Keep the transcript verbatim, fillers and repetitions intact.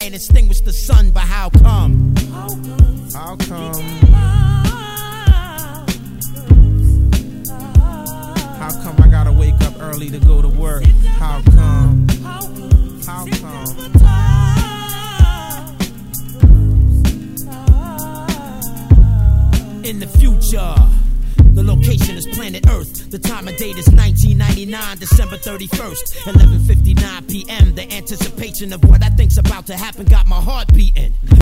can't extinguish the sun, but how come? How come? How come I gotta wake up early to go to work? How come? How come? In the future, the location is planet Earth. The time of date is nineteen ninety-nine, December thirty-first, eleven fifty-nine p.m. The anticipation of what I think's about to happen got my heart beating.